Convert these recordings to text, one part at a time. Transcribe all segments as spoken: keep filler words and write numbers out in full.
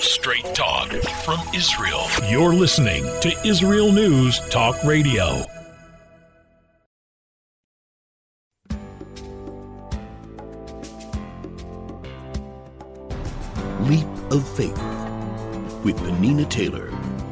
Straight talk from Israel. You're listening to Israel News Talk Radio. Leap of Faith with Penina Taylor.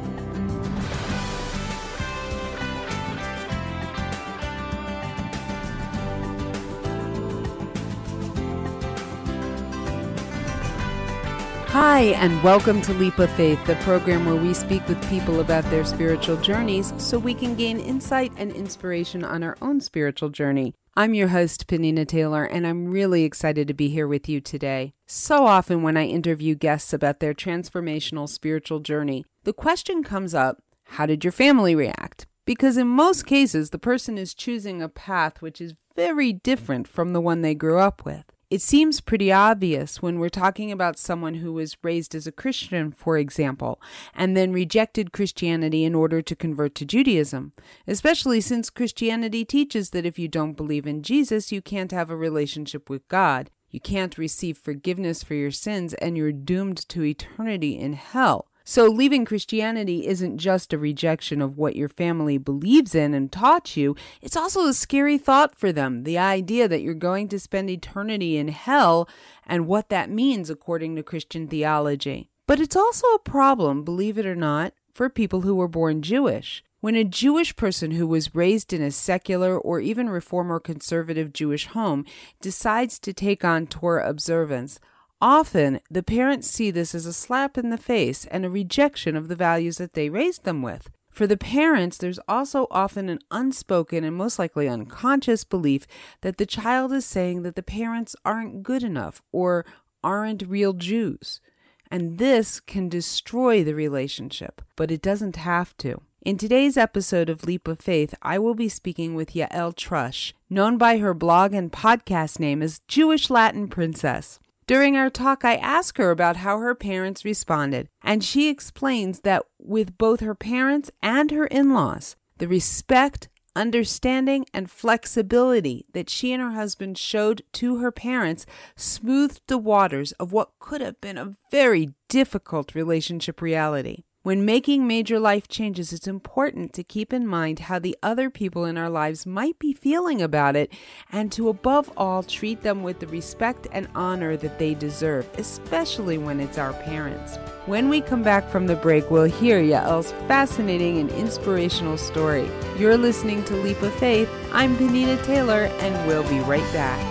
Hi, and welcome to Leap of Faith, the program where we speak with people about their spiritual journeys so we can gain insight and inspiration on our own spiritual journey. I'm your host, Penina Taylor, and I'm really excited to be here with you today. So often when I interview guests about their transformational spiritual journey, the question comes up, how did your family react? Because in most cases, the person is choosing a path which is very different from the one they grew up with. It seems pretty obvious when we're talking about someone who was raised as a Christian, for example, and then rejected Christianity in order to convert to Judaism, especially since Christianity teaches that if you don't believe in Jesus, you can't have a relationship with God. You can't receive forgiveness for your sins, and you're doomed to eternity in hell. So leaving Christianity isn't just a rejection of what your family believes in and taught you, it's also a scary thought for them, the idea that you're going to spend eternity in hell and what that means according to Christian theology. But it's also a problem, believe it or not, for people who were born Jewish. When a Jewish person who was raised in a secular or even Reform or conservative Jewish home decides to take on Torah observance, often, the parents see this as a slap in the face and a rejection of the values that they raised them with. For the parents, there's also often an unspoken and most likely unconscious belief that the child is saying that the parents aren't good enough or aren't real Jews. And this can destroy the relationship, but it doesn't have to. In today's episode of Leap of Faith, I will be speaking with Yael Trusch, known by her blog and podcast name as Jewish Latin Princess. During our talk, I asked her about how her parents responded, and she explains that with both her parents and her in-laws, the respect, understanding, and flexibility that she and her husband showed to her parents smoothed the waters of what could have been a very difficult relationship reality. When making major life changes, it's important to keep in mind how the other people in our lives might be feeling about it, and to above all treat them with the respect and honor that they deserve, especially when it's our parents. When we come back from the break, we'll hear Yael's fascinating and inspirational story. You're listening to Leap of Faith. I'm Penina Taylor, and we'll be right back.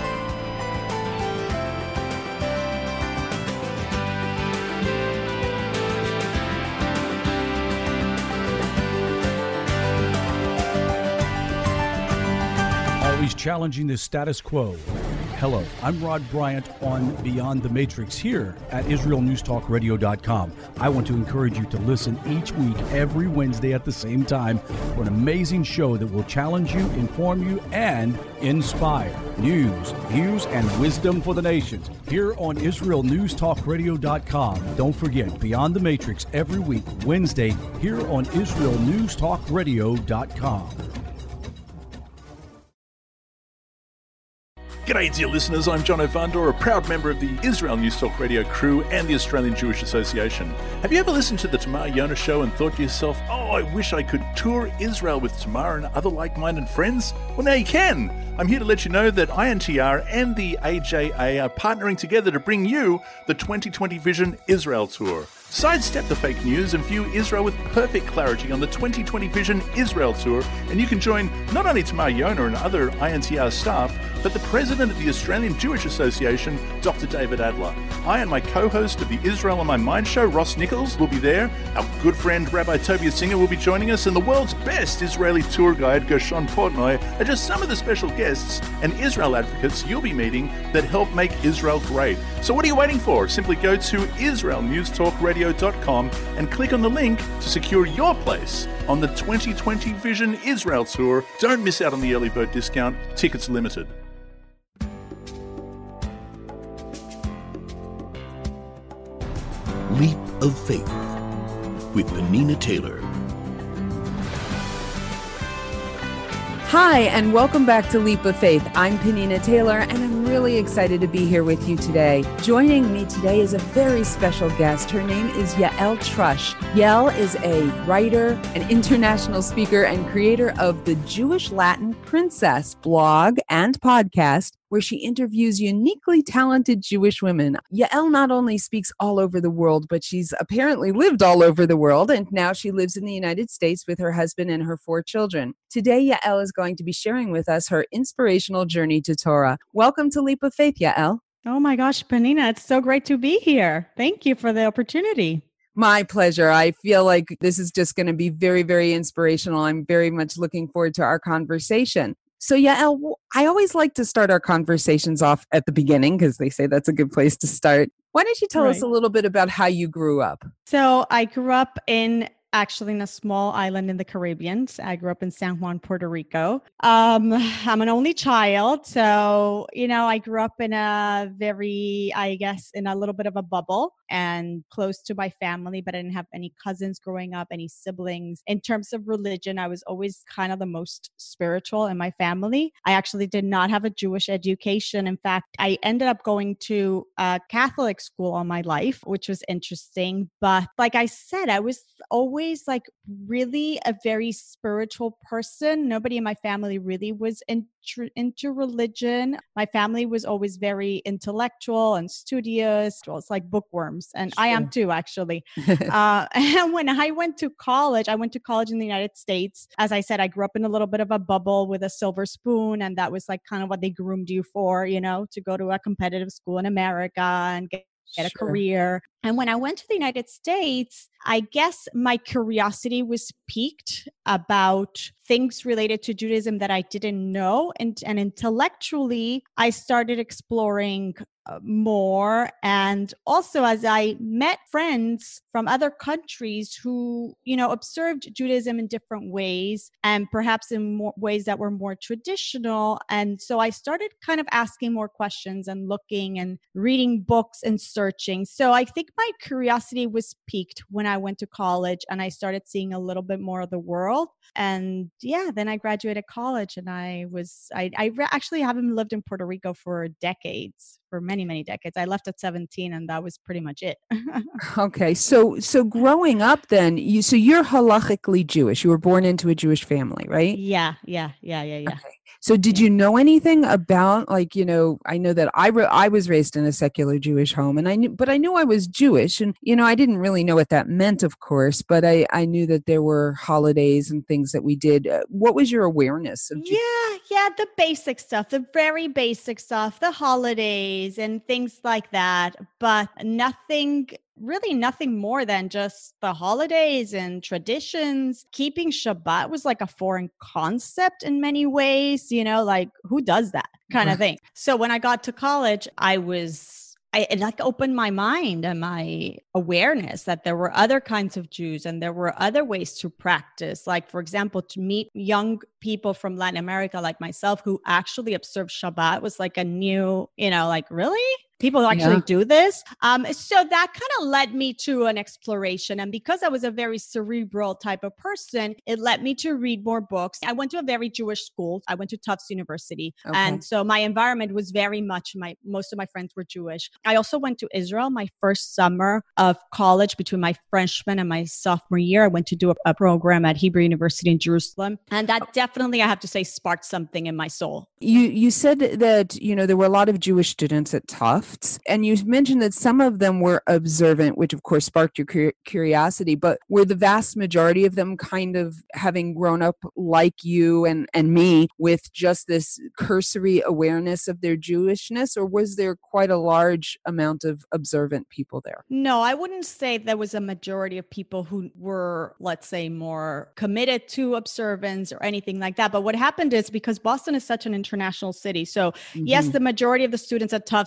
Challenging the status quo. Hello, I'm Rod Bryant on Beyond the Matrix here at Israel News Talk Radio dot com. I want to encourage you to listen each week, every Wednesday at the same time, for an amazing show that will challenge you, inform you, and inspire. News, views, and wisdom for the nations here on Israel News Talk Radio dot com. Don't forget, Beyond the Matrix every week, Wednesday, here on Israel News Talk Radio dot com. G'day dear listeners, I'm John O'Vandor, a proud member of the Israel News Talk Radio crew and the Australian Jewish Association. Have you ever listened to the Tamar Yonah Show and thought to yourself, oh, I wish I could tour Israel with Tamar and other like-minded friends? Well, now you can. I'm here to let you know that I N T R and the A J A are partnering together to bring you the twenty twenty Vision Israel Tour. Sidestep the fake news and view Israel with perfect clarity on the twenty twenty Vision Israel Tour, and you can join not only Tamar Yonah and other I N T R staff, but the president of the Australian Jewish Association, Doctor David Adler. I and my co-host of the Israel on My Mind show, Ross Nichols, will be there. Our good friend Rabbi Tobias Singer will be joining us, and the world's best Israeli tour guide, Gershon Portnoy, are just some of the special guests and Israel advocates you'll be meeting that help make Israel great. So what are you waiting for? Simply go to Israel News Talk Radio dot com and click on the link to secure your place on the twenty twenty Vision Israel Tour. Don't miss out on the early bird discount. Tickets limited. Leap of Faith with Penina Taylor. Hi, and welcome back to Leap of Faith. I'm Penina Taylor, and I'm really excited to be here with you today. Joining me today is a very special guest. Her name is Yael Trusch. Yael is a writer, an international speaker, and creator of the Jewish Latin Princess blog and podcast, where she interviews uniquely talented Jewish women. Yael not only speaks all over the world, but she's apparently lived all over the world, and now she lives in the United States with her husband and her four children. Today, Yael is going to be sharing with us her inspirational journey to Torah. Welcome to Leap of Faith, Yael. Oh my gosh, Penina, it's so great to be here. Thank you for the opportunity. My pleasure. I feel like this is just going to be very, very inspirational. I'm very much looking forward to our conversation. So, Yael, I always like to start our conversations off at the beginning because they say that's a good place to start. Why don't you tell Right. us a little bit about how you grew up? So I grew up in actually in a small island in the Caribbean. I grew up in San Juan, Puerto Rico. Um, I'm an only child. So, you know, I grew up in a very, I guess, in a little bit of a bubble and close to my family, but I didn't have any cousins growing up, any siblings. In terms of religion, I was always kind of the most spiritual in my family. I actually did not have a Jewish education. In fact, I ended up going to a Catholic school all my life, which was interesting. But like I said, I was always like really a very spiritual person. Nobody in my family really was into, into religion. My family was always very intellectual and studious. Well, it's like bookworms. And I am too, actually. uh, and when I went to college, I went to college in the United States. As I said, I grew up in a little bit of a bubble with a silver spoon. And that was like kind of what they groomed you for, you know, to go to a competitive school in America and get get a Sure. career. And when I went to the United States, I guess my curiosity was piqued about things related to Judaism that I didn't know. And, and intellectually, I started exploring uh, more. And also as I met friends from other countries who, you know, observed Judaism in different ways and perhaps in more ways that were more traditional. And so I started kind of asking more questions and looking and reading books and searching. So I think my curiosity was piqued when I went to college and I started seeing a little bit more of the world. And yeah, then I graduated college and I was, I, I re- actually haven't lived in Puerto Rico for decades, for many, many decades. I left at seventeen and that was pretty much it. Okay, so so growing up then, you so you're halachically Jewish. You were born into a Jewish family, right? Yeah, yeah, yeah, yeah, yeah. Okay. So did you know anything about, like, you know, I know that I re- I was raised in a secular Jewish home, and I knew, but I knew I was Jewish, and you know, I didn't really know what that meant, of course, but I I knew that there were holidays and things that we did. Uh, what was your awareness of Ju- Yeah, yeah, the basic stuff, the very basic stuff, the holidays and things like that, but nothing, really nothing more than just the holidays and traditions. Keeping Shabbat was like a foreign concept in many ways, you know, like who does that kind of thing. So when I got to college, I was I, it like opened my mind and my awareness that there were other kinds of Jews and there were other ways to practice. Like, for example, to meet young people from Latin America like myself who actually observe Shabbat was like a new, you know, like, really? People actually Yeah. do this. Um, so that kind of led me to an exploration. And because I was a very cerebral type of person, it led me to read more books. I went to a very Jewish school. I went to Tufts University. Okay. And so my environment was very much, my most of my friends were Jewish. I also went to Israel my first summer of college between my freshman and my sophomore year. I went to do a, a program at Hebrew University in Jerusalem. And that definitely, I have to say, sparked something in my soul. You you said that, you know, there were a lot of Jewish students at Tufts, and you mentioned that some of them were observant, which of course sparked your cur- curiosity, but were the vast majority of them kind of having grown up like you and, and me with just this cursory awareness of their Jewishness, or was there quite a large amount of observant people there? No, I wouldn't say there was a majority of people who were, let's say, more committed to observance or anything like that. But what happened is, because Boston is such an international city, so yes, Mhm. the majority of the students at Tufts were kind of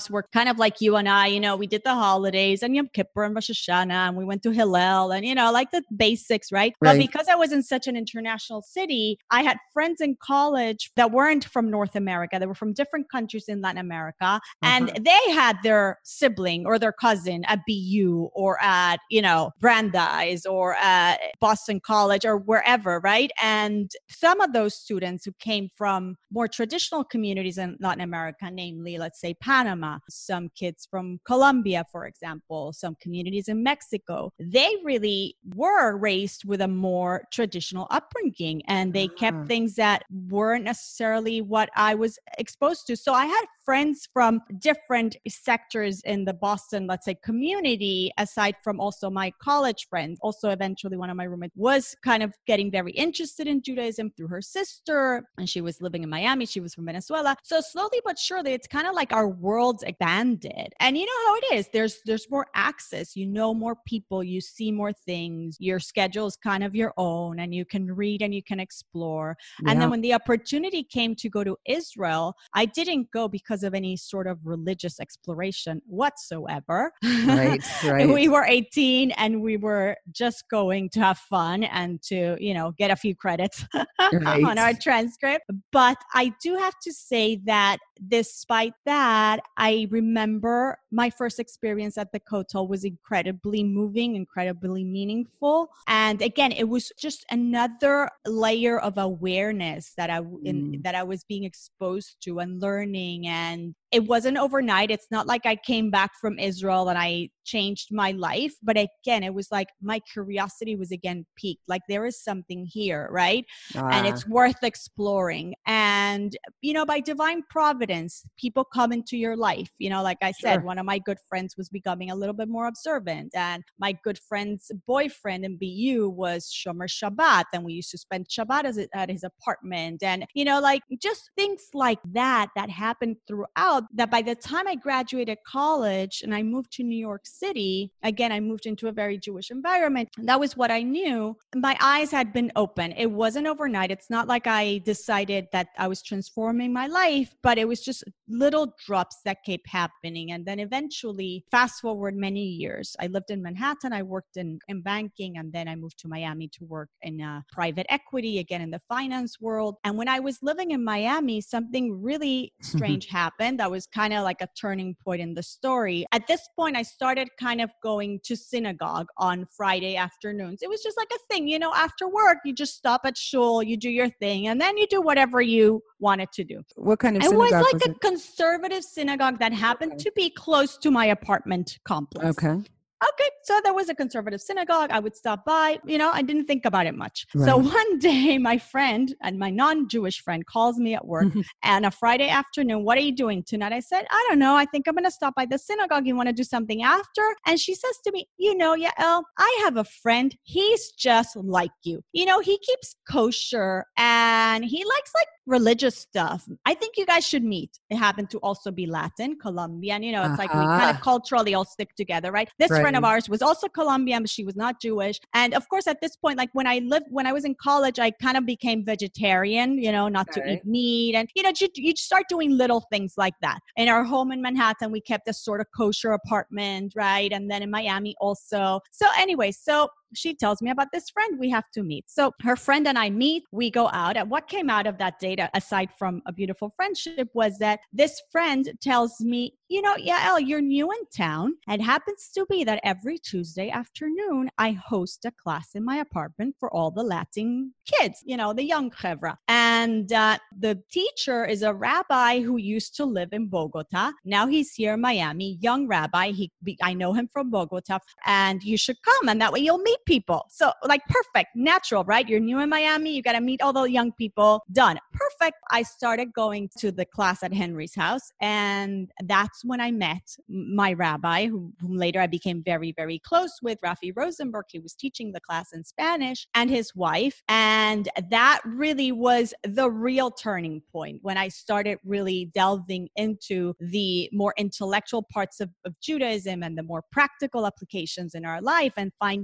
kind of like you and I, you know, we did the holidays and Yom Kippur and Rosh Hashanah, and we went to Hillel and, you know, like the basics, right? Right. But because I was in such an international city, I had friends in college that weren't from North America. They were from different countries in Latin America. Uh-huh. And they had their sibling or their cousin at B U or at, you know, Brandeis or at Boston College or wherever, right? And some of those students who came from more traditional communities in Latin America, namely, let's say Panama, some kids from Colombia, for example, some communities in Mexico, they really were raised with a more traditional upbringing, and they kept things that weren't necessarily what I was exposed to. So I had friends from different sectors in the Boston, let's say, community, aside from also my college friends. Also, eventually, one of my roommates was kind of getting very interested in Judaism through her sister, and she was living in Miami. She was from Venezuela. So slowly but surely, it's kind of like our worlds expanded. And you know how it is. There's there's more access. You know more people. You see more things. Your schedule is kind of your own, and you can read and you can explore. Yeah. And then when the opportunity came to go to Israel, I didn't go because of any sort of religious exploration whatsoever. Right, right. We were eighteen and we were just going to have fun and to, you know, get a few credits right. on our transcript. But I do have to say that despite that, I remember my first experience at the Kotel was incredibly moving, incredibly meaningful. And again, it was just another layer of awareness that I in, mm. that I was being exposed to and learning. And it wasn't overnight. It's not like I came back from Israel and I changed my life. But again, it was like my curiosity was again piqued. Like there is something here, right? Ah. And it's worth exploring. And, you know, by divine providence, people come into your life. You know, like I said, sure. One of my good friends was becoming a little bit more observant. And my good friend's boyfriend in B U was Shomer Shabbat. And we used to spend Shabbat as, at his apartment. And, you know, like just things like that, that happened throughout. That by the time I graduated college and I moved to New York City, again, I moved into a very Jewish environment. That was what I knew. My eyes had been open. It wasn't overnight. It's not like I decided that I was transforming my life, but it was just little drops that kept happening. And then eventually, fast forward many years, I lived in Manhattan. I worked in, in banking, and then I moved to Miami to work in uh, private equity, again, in the finance world. And when I was living in Miami, something really strange happened. That was kind of like a turning point in the story. At this point, I started kind of going to synagogue on Friday afternoons. It was just like a thing, you know, after work, you just stop at shul, you do your thing, and then you do whatever you wanted to do. What kind of it synagogue was like was a it? Conservative synagogue that happened okay. to be close to my apartment complex. Okay. Okay, so there was a conservative synagogue. I would stop by. You know, I didn't think about it much. Right. So one day, my friend and my non-Jewish friend calls me at work and a Friday afternoon, what are you doing tonight? I said, I don't know. I think I'm going to stop by the synagogue. You want to do something after? And she says to me, you know, Yael, I have a friend. He's just like you. You know, he keeps kosher and he likes like religious stuff. I think you guys should meet. It happened to also be Latin, Colombian. You know, it's uh-huh. like we kind of culturally all stick together, right? This right. friend of ours was also Colombian, but she was not Jewish. And of course, at this point, like when I lived, when I was in college, I kind of became vegetarian, you know, not okay. to eat meat. And, you know, you, you start doing little things like that. In our home in Manhattan, we kept a sort of kosher apartment, right? And then in Miami also. So anyway, so she tells me about this friend we have to meet. So her friend and I meet, we go out. And what came out of that date, aside from a beautiful friendship, was that this friend tells me, you know, Yael, you're new in town. It happens to be that every Tuesday afternoon, I host a class in my apartment for all the Latin kids, you know, the young chevra. And uh, the teacher is a rabbi who used to live in Bogota. Now he's here in Miami, young rabbi. He, I know him from Bogota, and you should come. And that way you'll meet people. So like perfect, natural, right? You're new in Miami. You got to meet all the young people. Done. Perfect. I started going to the class at Henry's house. And that's when I met my rabbi, who, whom later I became very, very close with, Rafi Rosenberg. He was teaching the class in Spanish, and his wife. And that really was the real turning point when I started really delving into the more intellectual parts of, of Judaism and the more practical applications in our life and finding the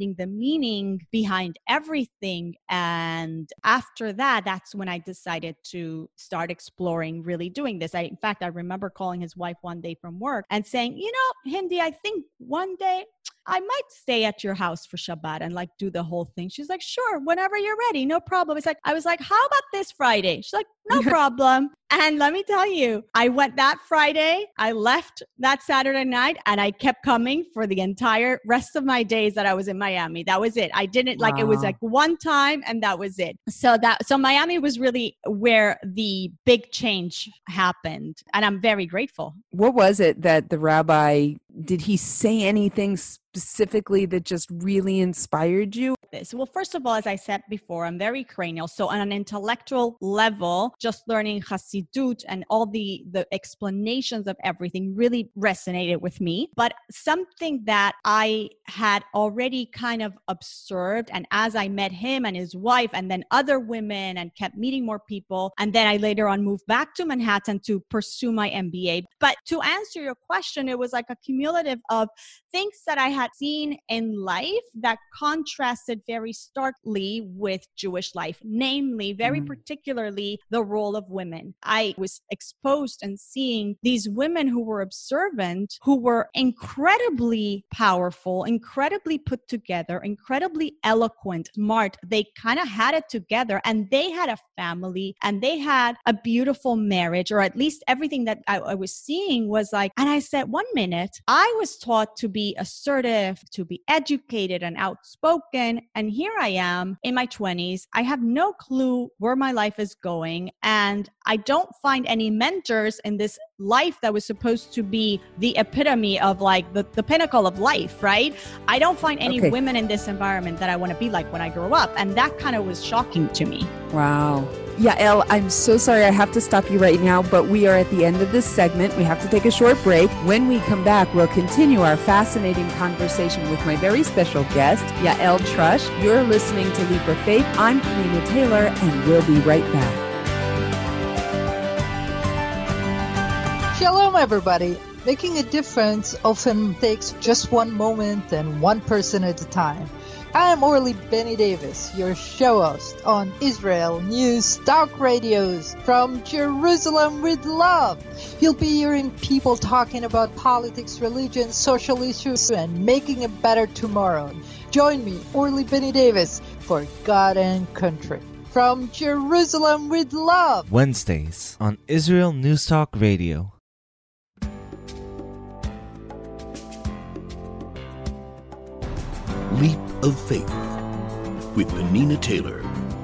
meaning behind everything. And after that, that's when I decided to start exploring really doing this. I, in fact, I remember calling his wife one day from work and saying, you know, Hindi, I think one day I might stay at your house for Shabbat and like do the whole thing. She's like, sure, whenever you're ready, no problem. It's like, I was like, how about this Friday? She's like, no problem. And let me tell you, I went that Friday, I left that Saturday night, and I kept coming for the entire rest of my days that I was in Miami. That was it. I didn't wow. like, it was like one time and that was it. So that, so Miami was really where the big change happened. And I'm very grateful. What was it that the rabbi, did he say anything specifically that just really inspired you? Well, first of all, as I said before, I'm very cranial. So on an intellectual level, just learning Hasidut and all the, the explanations of everything really resonated with me. But something that I had already kind of observed, and as I met him and his wife and then other women and kept meeting more people, and then I later on moved back to Manhattan to pursue my M B A. But to answer your question, it was like a cumulative of things that I had seen in life that contrasted very starkly with Jewish life, namely, very mm. particularly the role of women. I was exposed and seeing these women who were observant, who were incredibly powerful, incredibly put together, incredibly eloquent, smart. They kind of had it together, and they had a family, and they had a beautiful marriage, or at least everything that I, I was seeing was like, and I said, one minute, I was taught to be assertive, to be educated and outspoken, and here I am in my twenties. I have no clue where my life is going, and I don't find any mentors in this life that was supposed to be the epitome of like the, the pinnacle of life, right? I don't find any okay. women in this environment that I want to be like when I grow up, and that kind of was shocking to me. Wow. Yael, I'm so sorry I have to stop you right now, but we are at the end of this segment. We have to take a short break. When we come back, we'll continue our fascinating conversation with my very special guest, Yael Trusch. You're listening to Leap of Faith. I'm Peninnah Taylor, and we'll be right back. Shalom, everybody. Making a difference often takes just one moment and one person at a time. I'm Orly Benny Davis, your show host on Israel News Talk Radios from Jerusalem with love. You'll be hearing people talking about politics, religion, social issues, and making a better tomorrow. Join me, Orly Benny Davis, for God and Country. From Jerusalem with love. Wednesdays on Israel News Talk Radio. Leap of Faith with Peninnah Taylor.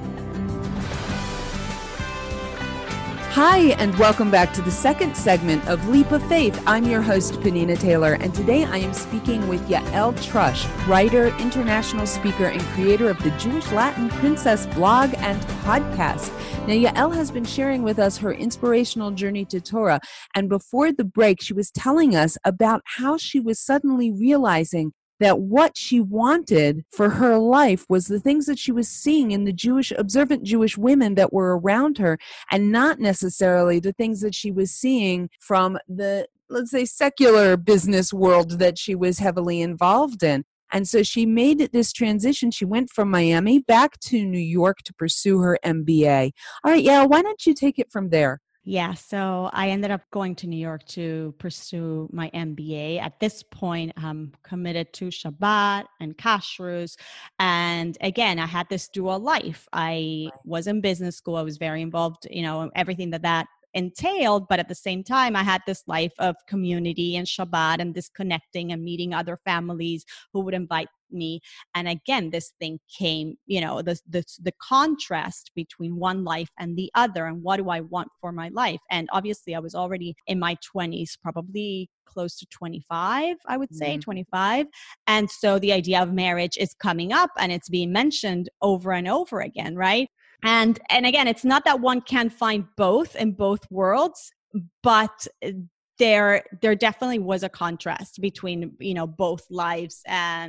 Hi, and welcome back to the second segment of Leap of Faith. I'm your host, Peninnah Taylor, and today I am speaking with Yael Trusch, writer, international speaker, and creator of the Jewish Latin Princess blog and podcast. Now, Yael has been sharing with us her inspirational journey to Torah, and before the break, she was telling us about how she was suddenly realizing that what she wanted for her life was the things that she was seeing in the Jewish, observant Jewish women that were around her, and not necessarily the things that she was seeing from the, let's say, secular business world that she was heavily involved in. And so she made this transition. She went from Miami back to New York to pursue her M B A. All right, yeah, why don't you take it from there? Yeah, so I ended up going to New York to pursue my M B A. At this point, I'm committed to Shabbat and Kashrus. And again, I had this dual life. I was in business school. I was very involved, you know, everything that that entailed. But at the same time, I had this life of community and Shabbat and this connecting and meeting other families who would invite me. And again, this thing came, you know, the, the, the contrast between one life and the other, and what do I want for my life? And obviously I was already in my twenties, probably close to twenty-five, I would say, mm-hmm. twenty-five. And so the idea of marriage is coming up and it's being mentioned over and over again, right? And, and again, it's not that one can find both in both worlds, but there, there definitely was a contrast between, you know, both lives. And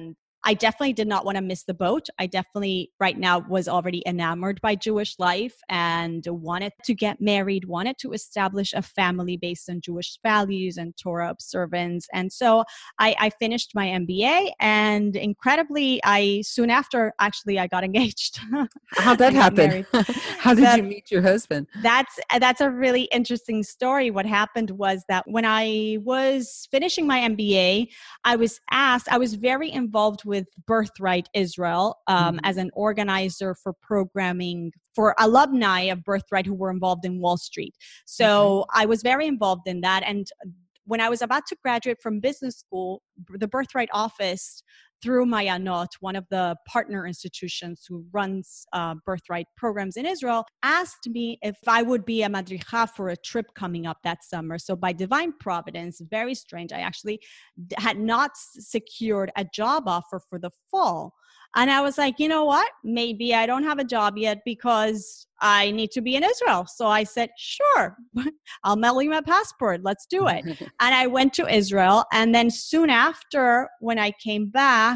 I definitely did not want to miss the boat. I definitely right now was already enamored by Jewish life and wanted to get married, wanted to establish a family based on Jewish values and Torah observance. And so I, I finished my M B A, and incredibly, I soon after, actually, I got engaged. How'd that happen? How did so you meet your husband? That's, that's a really interesting story. What happened was that when I was finishing my M B A, I was asked, I was very involved with Birthright Israel um, mm-hmm. as an organizer for programming for alumni of Birthright who were involved in Wall Street. So mm-hmm. I was very involved in that. And when I was about to graduate from business school, the Birthright office, through Mayanot, one of the partner institutions who runs uh, Birthright programs in Israel, asked me if I would be a madricha for a trip coming up that summer. So by divine providence, very strange, I actually had not secured a job offer for the fall. And I was like, you know what? Maybe I don't have a job yet because I need to be in Israel. So I said, sure, I'll mail you my passport. Let's do it. And I went to Israel. And then soon after, when I came back,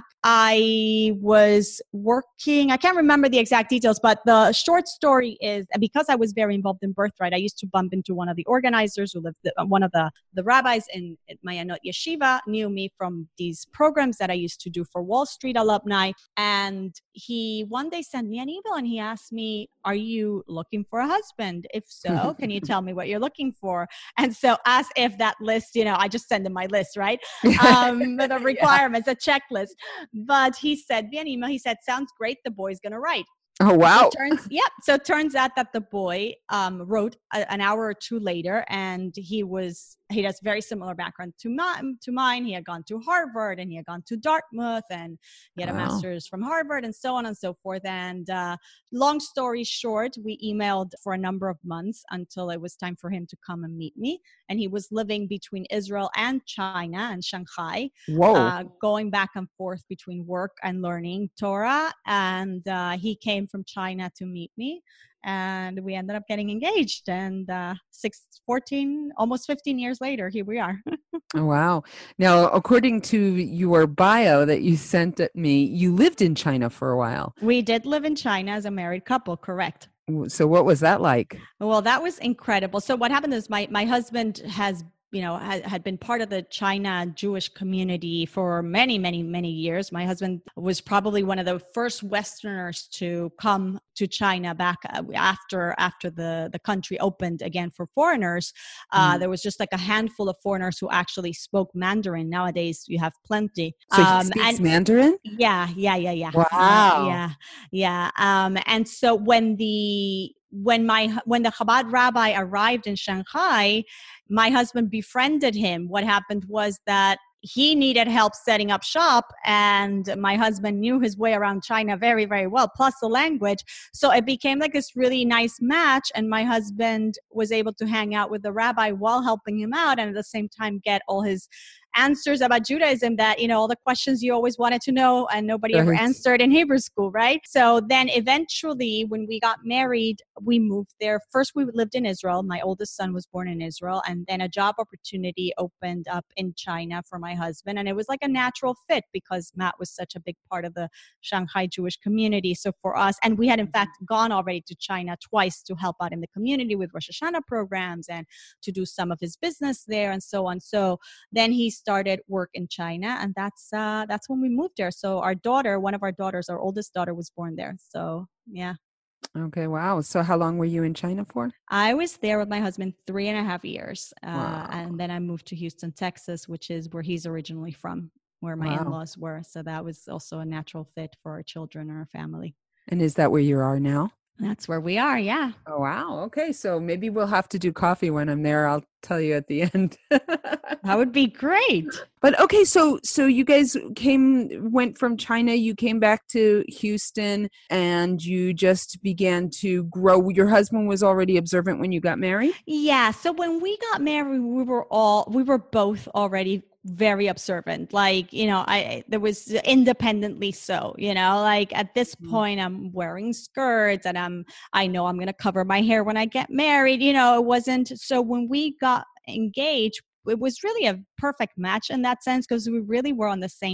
I was working. I can't remember the exact details, but the short story is because I was very involved in Birthright, I used to bump into one of the organizers who lived, one of the, the rabbis in Mayanot Yeshiva knew me from these programs that I used to do for Wall Street alumni. And he one day sent me an email and he asked me, are you looking for a husband? If so, can you tell me what you're looking for? And so as if that list, you know, I just send him my list, right? Um, the requirements, yeah. a checklist. But he sent me an email. He said, sounds great. The boy's going to write. Oh, wow. So turns, yep. So it turns out that the boy um, wrote a, an hour or two later, and he was, he has very similar background to mine, to mine. He had gone to Harvard and he had gone to Dartmouth and he had wow. a master's from Harvard and so on and so forth. And uh, long story short, we emailed for a number of months until it was time for him to come and meet me. And he was living between Israel and China and Shanghai, Whoa. Uh, going back and forth between work and learning Torah. And uh, he came from China to meet me. And we ended up getting engaged, and uh, six, fourteen, almost fifteen years later, here we are. Oh, wow. Now, according to your bio that you sent at me, you lived in China for a while. We did live in China as a married couple, correct. So what was that like? Well, that was incredible. So what happened is my, my husband has you know, had, had been part of the China Jewish community for many, many, many years. My husband was probably one of the first Westerners to come to China back after after the, the country opened again for foreigners. Uh, mm. There was just like a handful of foreigners who actually spoke Mandarin. Nowadays, you have plenty. So he um, speaks and, Mandarin? Yeah, yeah, yeah, yeah. Wow. Yeah, yeah. Um, and so when the when my when the Chabad rabbi arrived in Shanghai, my husband befriended him. What happened was that he needed help setting up shop, and my husband knew his way around China very, very well, plus the language. So it became like this really nice match, and my husband was able to hang out with the rabbi while helping him out, and at the same time get all his answers about Judaism that, you know, all the questions you always wanted to know and nobody right. ever answered in Hebrew school, right? So then eventually when we got married, we moved there. First, we lived in Israel. My oldest son was born in Israel. And then a job opportunity opened up in China for my husband. And it was like a natural fit because Matt was such a big part of the Shanghai Jewish community. So for us, and we had in fact gone already to China twice to help out in the community with Rosh Hashanah programs and to do some of his business there and so on. So then he started work in China, and that's uh, that's when we moved there. So our daughter, one of our daughters, our oldest daughter, was born there. So yeah. Okay, wow. So how long were you in China for? I was there with my husband three and a half years. Uh, wow. And then I moved to Houston, Texas, which is where he's originally from, where my wow. in-laws were. So that was also a natural fit for our children and our family. And is that where you are now? That's where we are, yeah. Oh, wow. Okay, so maybe we'll have to do coffee when I'm there. I'll tell you at the end. That would be great. But okay, so so you guys came, went from China, you came back to Houston, and you just began to grow. Your husband was already observant when you got married? Yeah, so when we got married, we were all, we were both already very observant. Like, you know, I, there was independently so, you know, like at this point I'm wearing skirts and I'm, I know I'm going to cover my hair when I get married. You know, it wasn't, so when we got engaged, it was really a perfect match in that sense because we really were on the same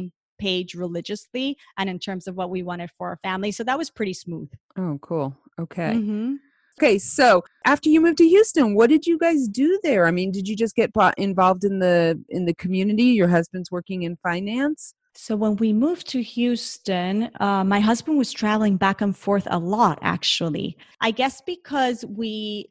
page religiously and in terms of what we wanted for our family. So that was pretty smooth. Oh, cool. Okay. Mm-hmm. Okay, so after you moved to Houston, what did you guys do there? I mean, did you just get bought, involved in the in the community? Your husband's working in finance? So when we moved to Houston, uh, my husband was traveling back and forth a lot, actually. I guess because we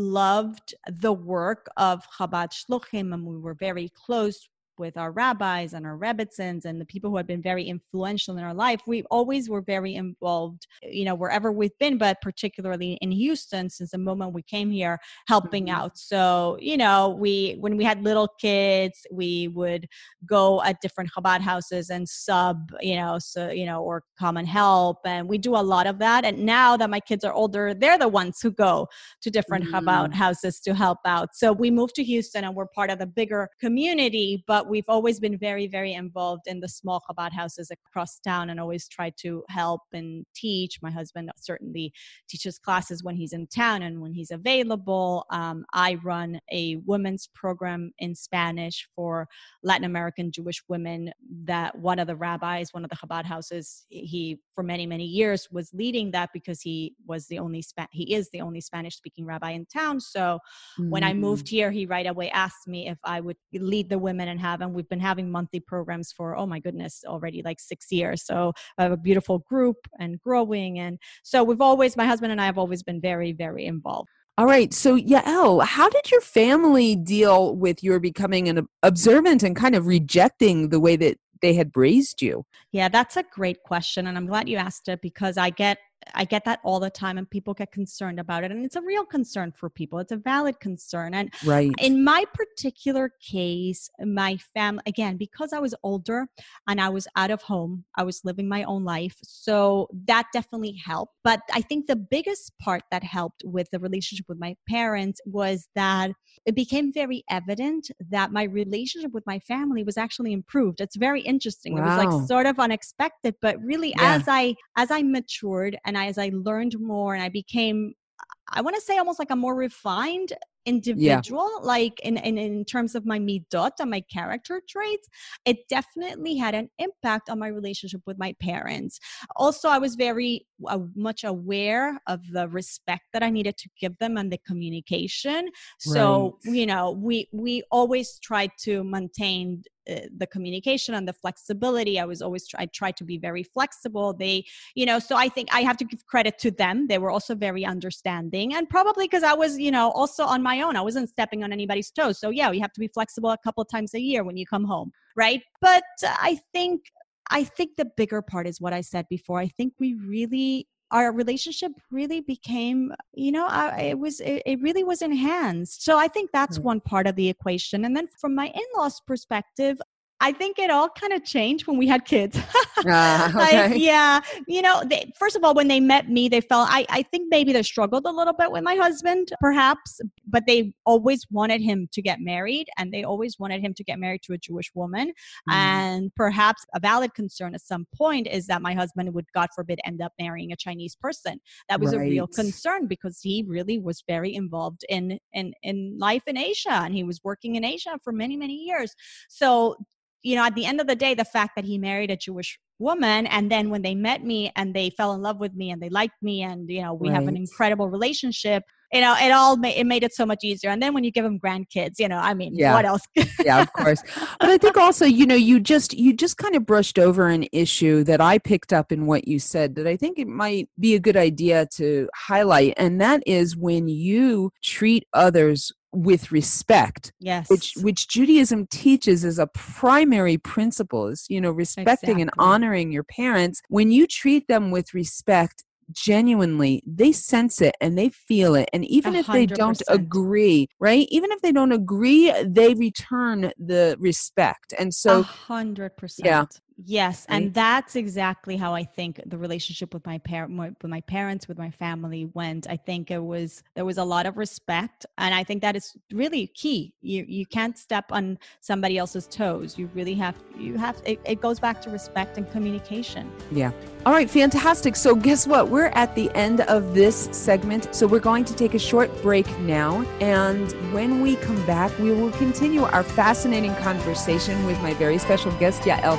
loved the work of Chabad Shluchim and we were very close with our rabbis and our rebbitzins and the people who had been very influential in our life. We always were very involved, you know, wherever we've been, but particularly in Houston since the moment we came here, helping mm-hmm. out. So, you know, we, when we had little kids, we would go at different Chabad houses and sub, you know, so, you know, or come and help. And we do a lot of that. And now that my kids are older, they're the ones who go to different mm-hmm. Chabad houses to help out. So we moved to Houston and we're part of the bigger community, but we've always been very, very involved in the small Chabad houses across town and always tried to help and teach. My husband certainly teaches classes when he's in town and when he's available. Um, I run a women's program in Spanish for Latin American Jewish women that one of the rabbis, one of the Chabad houses, he for many, many years was leading that because he was the only, Spa- he is the only Spanish speaking rabbi in town. So mm-hmm. when I moved here, he right away asked me if I would lead the women and have, and we've been having monthly programs for, oh my goodness, already like six years. So I have a beautiful group and growing. And so we've always, my husband and I have always been very, very involved. All right. So Yael, how did your family deal with your becoming an observant and kind of rejecting the way that they had raised you? Yeah, that's a great question. And I'm glad you asked it because I get I get that all the time and people get concerned about it. And it's a real concern for people. It's a valid concern. And right. in my particular case, my family, again, because I was older and I was out of home, I was living my own life. So that definitely helped. But I think the biggest part that helped with the relationship with my parents was that it became very evident that my relationship with my family was actually improved. It's very interesting. Wow. It was like sort of unexpected, but really yeah. as I as I matured and I, as I learned more and I became, I want to say almost like a more refined individual, yeah. like in, in, in terms of my midot and my character traits, it definitely had an impact on my relationship with my parents. Also, I was very uh, much aware of the respect that I needed to give them and the communication. So, right. you know, we, we always tried to maintain uh, the communication and the flexibility. I was always, I tried to be very flexible. They, you know, so I think I have to give credit to them. They were also very understanding and probably because I was, you know, also on my own. I wasn't stepping on anybody's toes. So yeah, you have to be flexible a couple of times a year when you come home, right? But uh, I think, I think the bigger part is what I said before. I think we really, our relationship really became, you know, I, it was, it, it really was enhanced. So I think that's mm-hmm. one part of the equation. And then from my in-laws perspective, I think it all kind of changed when we had kids. uh, okay. Like, yeah. You know, they, first of all, when they met me, they felt, I, I think maybe they struggled a little bit with my husband, perhaps, but they always wanted him to get married and they always wanted him to get married to a Jewish woman. Mm. And perhaps a valid concern at some point is that my husband would, God forbid, end up marrying a Chinese person. That was right. a real concern because he really was very involved in, in, in life in Asia and he was working in Asia for many, many years. So you know, at the end of the day, the fact that he married a Jewish woman and then when they met me and they fell in love with me and they liked me and, you know, we right. have an incredible relationship, you know, it all made, it made it so much easier. And then when you give them grandkids, you know, I mean, yeah. what else? Yeah, of course. But I think also, you know, you just, you just kind of brushed over an issue that I picked up in what you said that I think it might be a good idea to highlight. And that is when you treat others with respect, yes, which which Judaism teaches as a primary principle is, you know, respecting exactly. and honoring your parents. When you treat them with respect, genuinely, they sense it and they feel it. And even one hundred percent. If they don't agree, right? Even if they don't agree, they return the respect. And so, a hundred percent. Yeah. Yes. And that's exactly how I think the relationship with my parent, with my parents, with my family went. I think it was, there was a lot of respect. And I think that is really key. You you can't step on somebody else's toes. You really have, you have, it, it goes back to respect and communication. Yeah. All right. Fantastic. So guess what? We're at the end of this segment. So we're going to take a short break now. And when we come back, we will continue our fascinating conversation with my very special guest, Yael Trush.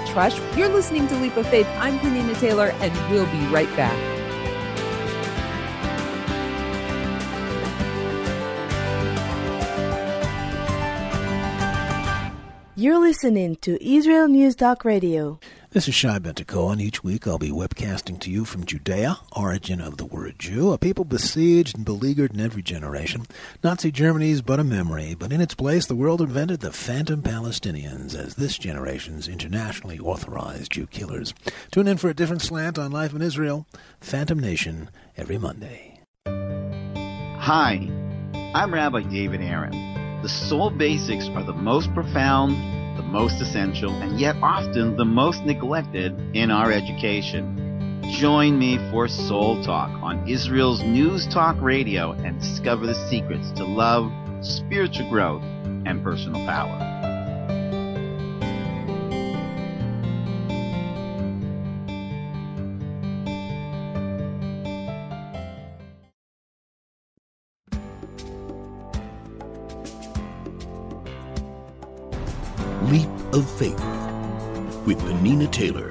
You're listening to Leap of Faith. I'm Penina Taylor, and we'll be right back. You're listening to Israel News Talk Radio. This is Shai Ben-Tekoa, and each week I'll be webcasting to you from Judea, origin of the word Jew, a people besieged and beleaguered in every generation. Nazi Germany is but a memory, but in its place the world invented the phantom Palestinians as this generation's internationally authorized Jew killers. Tune in for a different slant on life in Israel, Phantom Nation, every Monday. Hi, I'm Rabbi David Aaron. The soul basics are the most profound, the most essential, and yet often the most neglected in our education. Join me for Soul Talk on Israel's News Talk Radio and discover the secrets to love, spiritual growth, and personal power. Leap of Faith with Penina Taylor.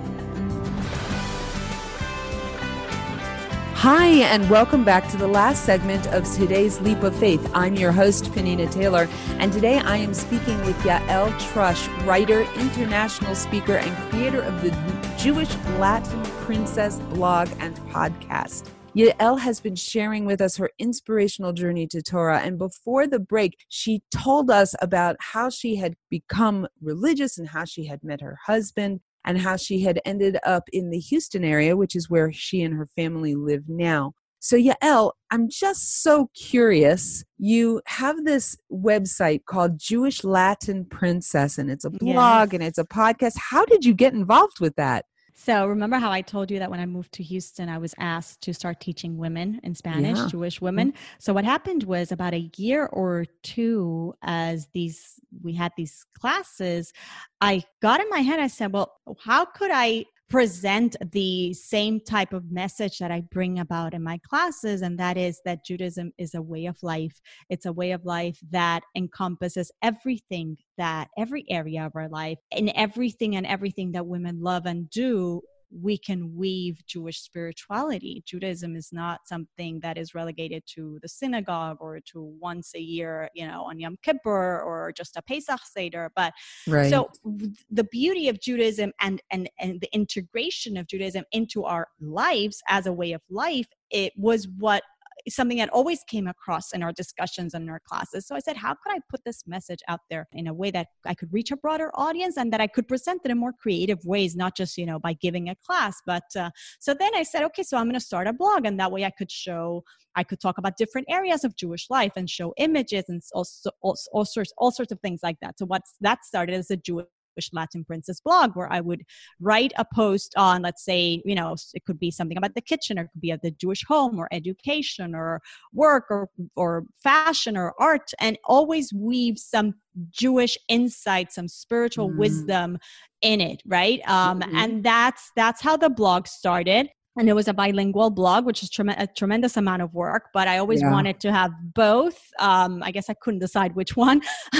Hi, and welcome back to the last segment of today's Leap of Faith. I'm your host, Penina Taylor, and today I am speaking with Yael Trusch, writer, international speaker, and creator of the Jewish Latin Princess blog and podcast. Yael has been sharing with us her inspirational journey to Torah, and before the break, she told us about how she had become religious and how she had met her husband and how she had ended up in the Houston area, which is where she and her family live now. So Yael, I'm just so curious. You have this website called Jewish Latin Princess, and it's a blog Yes. and it's a podcast. How did you get involved with that? So remember how I told you that when I moved to Houston, I was asked to start teaching women in Spanish, Yeah. Jewish women. Mm-hmm. So what happened was about a year or two as these, we had these classes, I got in my head, I said, well, how could I present the same type of message that I bring about in my classes, and that is that Judaism is a way of life. It's a way of life that encompasses everything, that every area of our life, in everything and everything that women love and do, we can weave Jewish spirituality. Judaism is not something that is relegated to the synagogue or to once a year, you know, on Yom Kippur or just a Pesach Seder. But Right. so the beauty of Judaism and, and, and the integration of Judaism into our lives as a way of life, it was what something that always came across in our discussions and in our classes. So I said, how could I put this message out there in a way that I could reach a broader audience and that I could present it in more creative ways, not just, you know, by giving a class. But uh, so then I said, okay, so I'm going to start a blog, and that way I could show, I could talk about different areas of Jewish life and show images and also all, all sorts, all sorts of things like that. So what's that started as a Jewish Latin Princess blog, where I would write a post on, let's say, you know, it could be something about the kitchen, or it could be at the Jewish home, or education, or work, or or fashion, or art, and always weave some Jewish insight, some spiritual mm. wisdom in it, right? Um, mm-hmm. And that's that's how the blog started. And it was a bilingual blog, which is tre- a tremendous amount of work, but I always yeah. wanted to have both. Um, I guess I couldn't decide which one.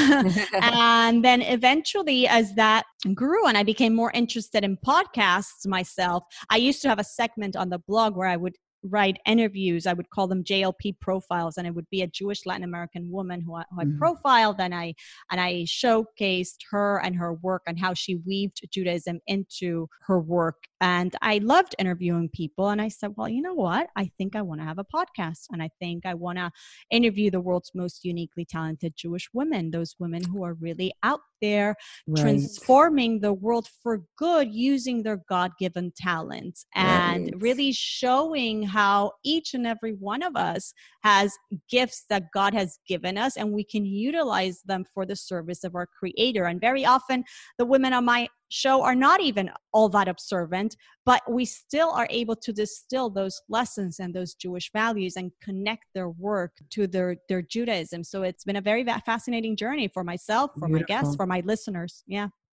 And then eventually, as that grew and I became more interested in podcasts myself, I used to have a segment on the blog where I would write interviews. I would call them J L P profiles, and it would be a Jewish Latin American woman who I, who I mm-hmm. profiled, and I and I showcased her and her work and how she weaved Judaism into her work. And I loved interviewing people. And I said, well, you know what? I think I want to have a podcast, and I think I want to interview the world's most uniquely talented Jewish women, those women who are really out there right. transforming the world for good using their God-given talents and right. really showing how each and every one of us has gifts that God has given us, and we can utilize them for the service of our Creator. And very often the women on my show are not even all that observant, but we still are able to distill those lessons and those Jewish values and connect their work to their, their Judaism. So it's been a very fascinating journey for myself, for Beautiful. my guests, for my listeners. Yeah.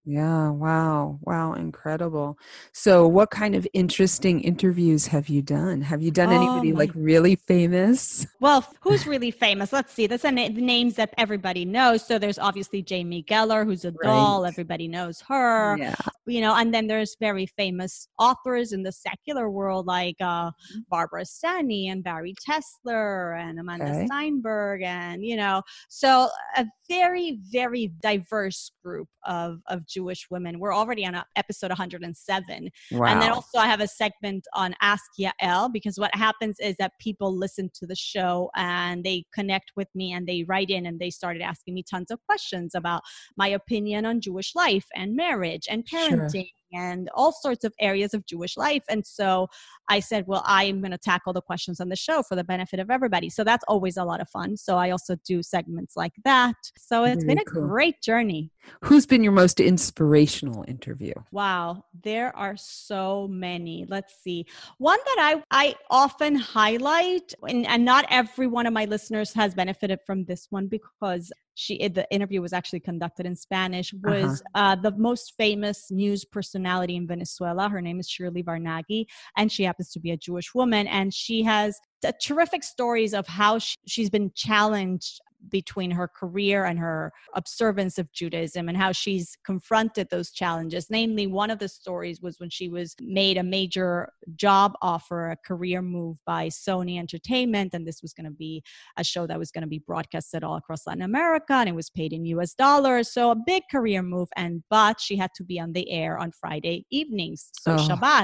Yeah. Wow. Wow. Incredible. So what kind of interesting interviews have you done? Have you done Oh anybody like my. really famous? Well, who's really famous? Let's see. That's a na- the names that everybody knows. So there's obviously Jamie Geller, who's a doll. Right. Everybody knows her. Yeah. You know, and then there's very famous authors in the secular world like uh, Barbara Stanny and Barry Tesler and Amanda Okay. Steinberg, and you know, so a very, very diverse group of of Jewish women. We're already on a, episode one hundred seven. Wow. And then also I have a segment on Ask Yael, because what happens is that people listen to the show and they connect with me and they write in and they started asking me tons of questions about my opinion on Jewish life and marriage and parenting. Sure. And all sorts of areas of Jewish life. And so I said, well, I'm going to tackle the questions on the show for the benefit of everybody. So that's always a lot of fun. So I also do segments like that. So it's Very been a cool. great journey. Who's been your most inspirational interview? Wow, there are so many. Let's see. One that I, I often highlight, and, and not every one of my listeners has benefited from this one because she the interview was actually conducted in Spanish, was uh-huh. uh, the most famous news personality in Venezuela. Her name is Shirley Varnaghi, and she happens to be a Jewish woman. And she has t- terrific stories of how she, she's been challenged between her career and her observance of Judaism and how she's confronted those challenges. Namely, one of the stories was when she was made a major job offer, a career move by Sony Entertainment. And this was going to be a show that was going to be broadcasted all across Latin America, and it was paid in U S dollars. So a big career move. And, but she had to be on the air on Friday evenings. So oh. Shabbat.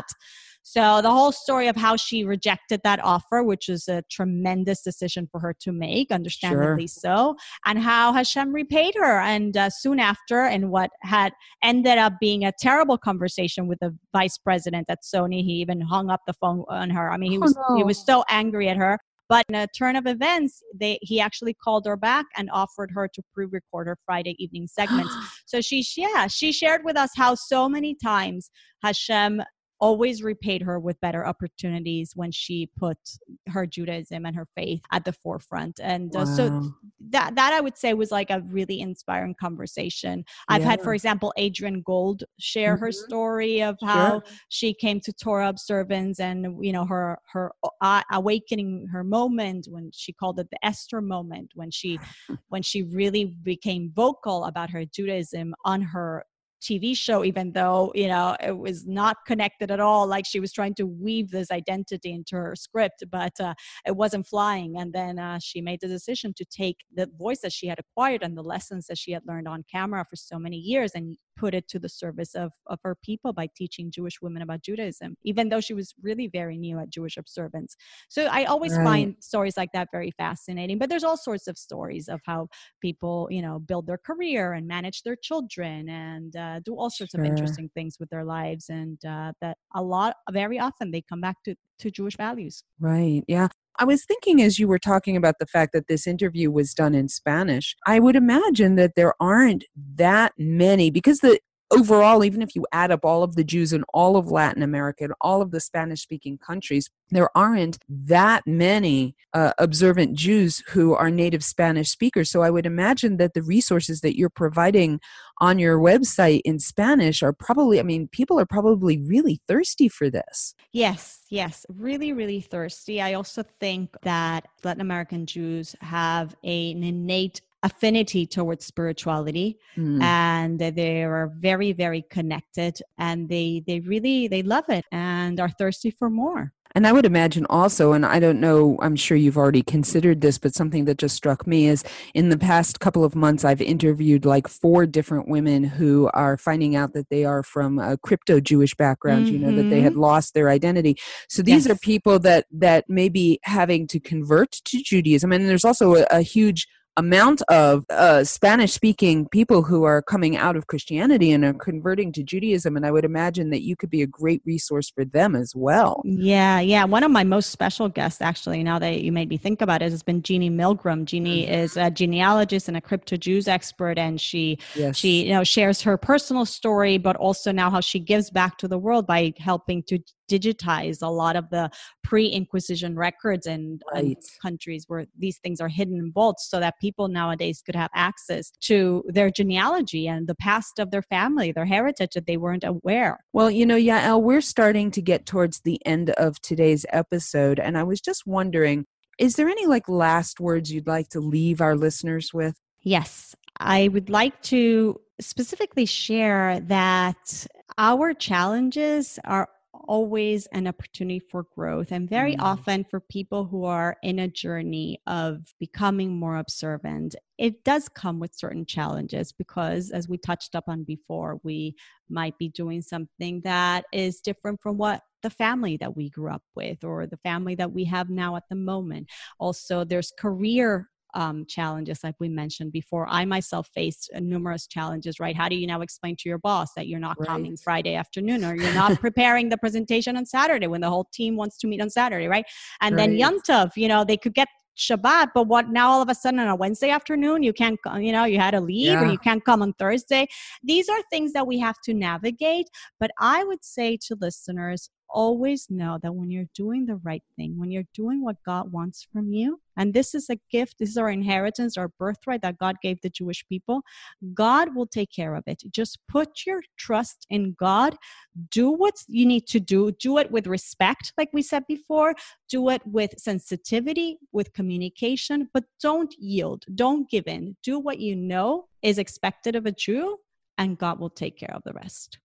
So the whole story of how she rejected that offer, which is a tremendous decision for her to make, understandably sure. so, and how Hashem repaid her. And uh, soon after, and what had ended up being a terrible conversation with the vice president at Sony, he even hung up the phone on her. I mean, he was oh, no. he was so angry at her. But in a turn of events, they he actually called her back and offered her to pre-record her Friday evening segments. So she, yeah, she shared with us how so many times Hashem always repaid her with better opportunities when she put her Judaism and her faith at the forefront. And uh, wow. so that, that I would say was like a really inspiring conversation. I've yeah. had, for example, Adrienne Gold share mm-hmm. her story of how sure. she came to Torah observance and, you know, her, her uh, awakening, her moment when she called it the Esther moment, when she, when she really became vocal about her Judaism on her T V show, even though, you know, it was not connected at all. Like she was trying to weave this identity into her script, but uh, it wasn't flying. And then uh, she made the decision to take the voice that she had acquired and the lessons that she had learned on camera for so many years and put it to the service of, of her people by teaching Jewish women about Judaism, even though she was really very new at Jewish observance. So I always right. find stories like that very fascinating. But there's all sorts of stories of how people, you know, build their career and manage their children and uh, do all sorts sure. of interesting things with their lives. And uh, that a lot, very often they come back to, to Jewish values. Right. Yeah. I was thinking as you were talking about the fact that this interview was done in Spanish, I would imagine that there aren't that many, because the overall, even if you add up all of the Jews in all of Latin America and all of the Spanish-speaking countries, there aren't that many uh, observant Jews who are native Spanish speakers. So I would imagine that the resources that you're providing on your website in Spanish are probably, I mean, people are probably really thirsty for this. Yes, yes, really, really thirsty. I also think that Latin American Jews have a, an innate affinity towards spirituality mm. and they are very, very connected and they, they really, they love it and are thirsty for more. And I would imagine also, and I don't know, I'm sure you've already considered this, but something that just struck me is in the past couple of months, I've interviewed like four different women who are finding out that they are from a crypto-Jewish background, mm-hmm. you know, that they had lost their identity. So these yes. are people that, that may be having to convert to Judaism. And there's also a, a huge amount of uh, Spanish-speaking people who are coming out of Christianity and are converting to Judaism, and I would imagine that you could be a great resource for them as well. Yeah, yeah. One of my most special guests, actually, now that you made me think about it, has been Jeannie Milgram. Jeannie mm-hmm. is a genealogist and a crypto-Jews expert, and she, yes. she, you know, shares her personal story, but also now how she gives back to the world by helping to digitize a lot of the pre-Inquisition records in, Right. in countries where these things are hidden in vaults so that people nowadays could have access to their genealogy and the past of their family, their heritage that they weren't aware. Well, you know, Yael, we're starting to get towards the end of today's episode, and I was just wondering, is there any like last words you'd like to leave our listeners with? Yes, I would like to specifically share that our challenges are always an opportunity for growth, and very Mm. often for people who are in a journey of becoming more observant, it does come with certain challenges because, as we touched upon before, we might be doing something that is different from what the family that we grew up with or the family that we have now at the moment. Also, there's career Um, challenges, like we mentioned before. I myself faced uh, numerous challenges, right? How do you now explain to your boss that you're not Right. coming Friday afternoon, or you're not preparing the presentation on Saturday when the whole team wants to meet on Saturday, right? And then Right. Yom Tov, you know, they could get Shabbat, but what now all of a sudden on a Wednesday afternoon, you can't, co- you know, you had to leave or Yeah. you can't come on Thursday. These are things that we have to navigate. But I would say to listeners, always know that when you're doing the right thing, when you're doing what God wants from you, and this is a gift, this is our inheritance, our birthright that God gave the Jewish people, God will take care of it. Just put your trust in God. Do what you need to do. Do it with respect, like we said before. Do it with sensitivity, with communication, but don't yield. Don't give in. Do what you know is expected of a Jew, and God will take care of the rest.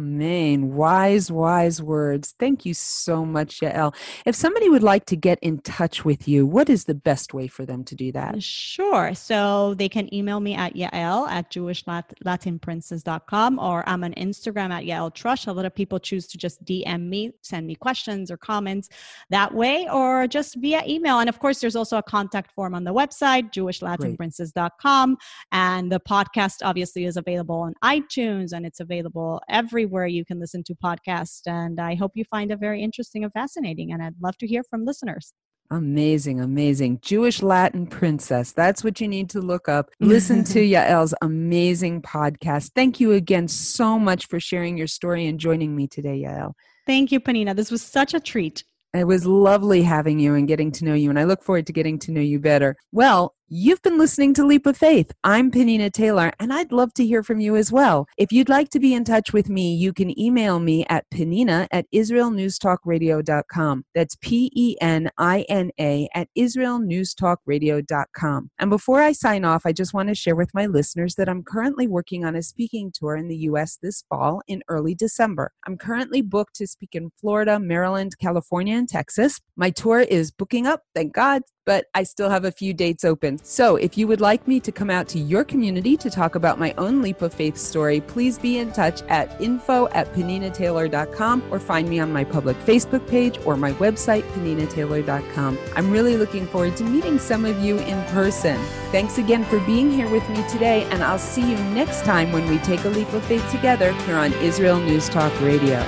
Amen. Wise, wise words. Thank you so much, Yael. If somebody would like to get in touch with you, what is the best way for them to do that? Sure. So they can email me at Yael at jewish latin princess dot com, or I'm on Instagram at Yael Trush. A lot of people choose to just D M me, send me questions or comments that way, or just via email. And of course, there's also a contact form on the website, jewish latin princess dot com. And the podcast obviously is available on iTunes, and it's available everywhere you can listen to podcasts. And I hope you find it very interesting and fascinating. And I'd love to hear from listeners. Amazing, amazing. Jewish Latin Princess. That's what you need to look up. Listen to Yael's amazing podcast. Thank you again so much for sharing your story and joining me today, Yael. Thank you, Penina. This was such a treat. It was lovely having you and getting to know you, and I look forward to getting to know you better. Well, you've been listening to Leap of Faith. I'm Penina Taylor, and I'd love to hear from you as well. If you'd like to be in touch with me, you can email me at penina at israel news talk radio dot com. That's P E N I N A at israel news talk radio dot com. And before I sign off, I just want to share with my listeners that I'm currently working on a speaking tour in the U S this fall in early December. I'm currently booked to speak in Florida, Maryland, California, and Texas. My tour is booking up, thank God, but I still have a few dates open. So if you would like me to come out to your community to talk about my own Leap of Faith story, please be in touch at info at penina taylor dot com, or find me on my public Facebook page or my website, penina taylor dot com. I'm really looking forward to meeting some of you in person. Thanks again for being here with me today, and I'll see you next time when we take a leap of faith together here on Israel News Talk Radio.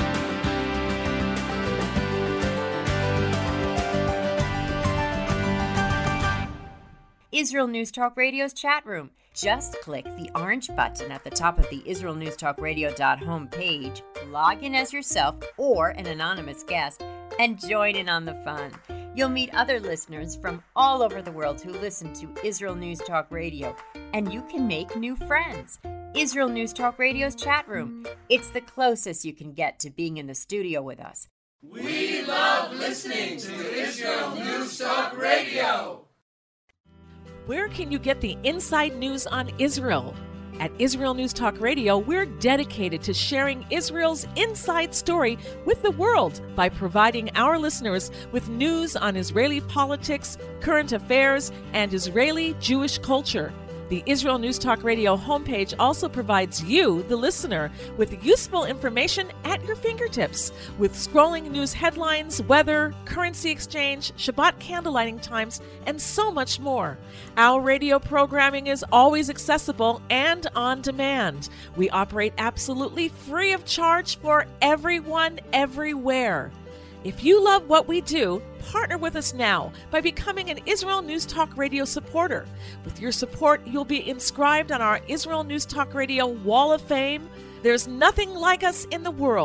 Israel News Talk Radio's chat room. Just click the orange button at the top of the israel news talk radio dot home page, log in as yourself or an anonymous guest, and join in on the fun. You'll meet other listeners from all over the world who listen to Israel News Talk Radio, and you can make new friends. Israel News Talk Radio's chat room. It's the closest you can get to being in the studio with us. We love listening to Israel News Talk Radio. Where can you get the inside news on Israel? At Israel News Talk Radio, we're dedicated to sharing Israel's inside story with the world by providing our listeners with news on Israeli politics, current affairs, and Israeli Jewish culture. The Israel News Talk Radio homepage also provides you, the listener, with useful information at your fingertips, with scrolling news headlines, weather, currency exchange, Shabbat candlelighting times, and so much more. Our radio programming is always accessible and on demand. We operate absolutely free of charge for everyone, everywhere. If you love what we do, partner with us now by becoming an Israel News Talk Radio supporter. With your support, you'll be inscribed on our Israel News Talk Radio Wall of Fame. There's nothing like us in the world.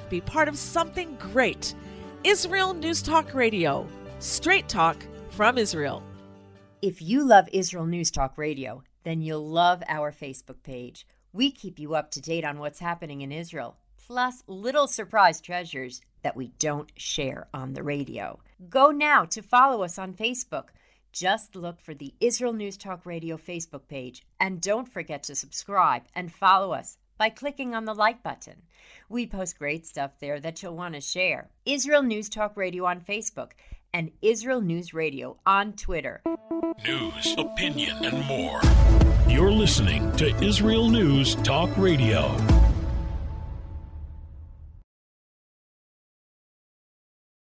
be part of something great. Israel News Talk Radio. Straight talk from Israel. If you love Israel News Talk Radio, then you'll love our Facebook page. We keep you up to date on what's happening in Israel, plus little surprise treasures that we don't share on the radio. Go now to follow us on Facebook. Just look for the Israel News Talk Radio Facebook page, and don't forget to subscribe and follow us by clicking on the like button. We post great stuff there that you'll want to share. Israel News Talk Radio on Facebook and Israel News Radio on Twitter. News, opinion, and more. You're listening to Israel News Talk Radio.